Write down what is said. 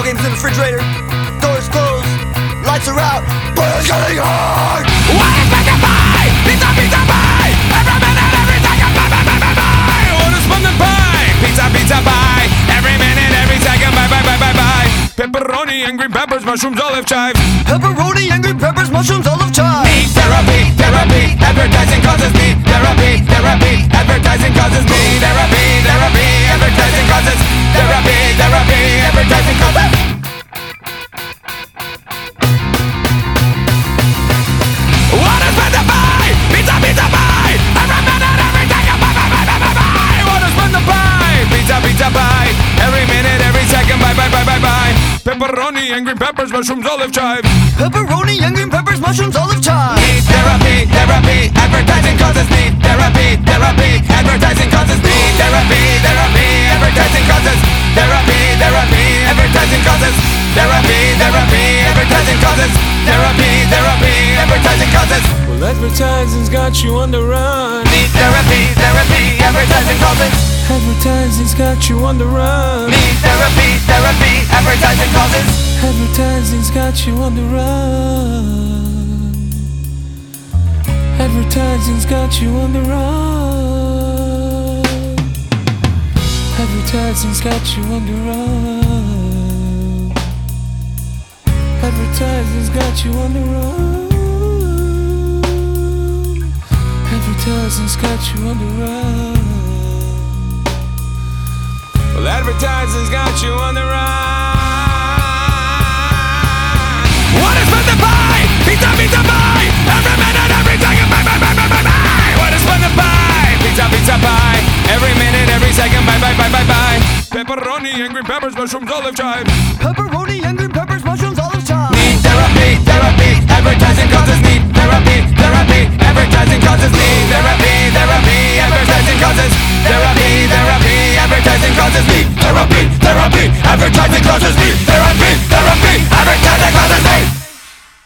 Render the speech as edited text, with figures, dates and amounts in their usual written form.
games in the refrigerator, doors closed, lights are out, but it's getting hard. What is meant to buy? Pizza, pizza, buy. Every minute, every second, buy, buy, buy, buy, buy. Orders from the pie. Pizza, pizza, buy. Every minute, every second, buy, buy, buy, buy, buy. Pepperoni and green peppers, mushrooms, olive chives. Pepperoni and green peppers, mushrooms, olive chives. Need therapy, therapy. Advertising causes need therapy, therapy. Advertising causes need therapy, therapy. Advertising causes therapy, therapy. Advertising causes. What is meant to buy? Pizza, pizza, buy. Every minute, every second, buy, buy, buy, buy, buy, buy. What is meant to buy? Pizza, pizza, buy. Every minute, every second, buy, buy, buy, buy, buy. Pepperoni and green peppers, mushrooms, olive chives. Pepperoni and green peppers, mushrooms, olive chives. Need therapy, therapy. Advertising causes need therapy, therapy. Advertising causes need therapy, therapy. Advertising causes therapy, therapy. Advertising causes therapy, therapy. Advertising causes therapy, therapy. Advertising causes. Well, advertising's got you on the run. Need therapy, therapy. Advertising causes. Advertising's got you on the run. Need therapy, therapy. Advertising causes. Advertising's got you on the run. Advertising's got you on the run. Advertising's got you on the run. Advertising's got you on the run. Advertising's got you on the run. Well, advertising's got you on the run. What is meant to buy? Pizza, pizza, buy. Every minute, every second, buy, buy, buy, buy, buy, buy. What is meant to buy? Pizza, pizza, buy. Every minute, every second, buy, buy, buy, buy, buy. Pepperoni and green peppers, mushrooms, olive chives. Pepperoni and green peppers, mushrooms, olive chives. Need therapy, therapy. Advertising causes need